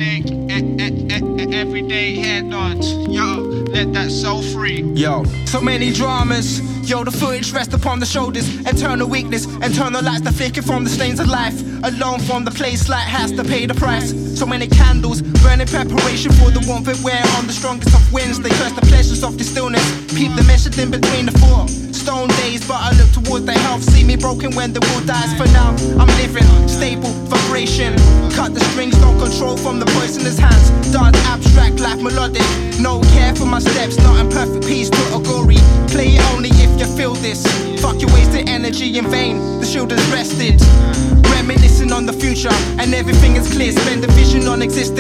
everyday head nods. Yo, let that soul free. Yo, so many dramas. Yo, the footage rests upon the shoulders. Internal weakness, internal lights that flicker from the stains of life. Alone from the place, light has to pay the price. So many candles, burning preparation for the warmth it wear on the strongest of winds. They curse the pleasures of the stillness. Peep the message in between the four stone days, but I look towards their health. See me broken when the will dies. For now, I'm living stable vibration. Cut the strings, don't control from the poisonous hands. Dance abstract, life melodic. No care for my steps, not in perfect peace to a gory. Play it only if you feel this. Fuck your wasted energy in vain. The shield is rested. Reminiscing on the future, and everything is clear. Spend the vision on existence.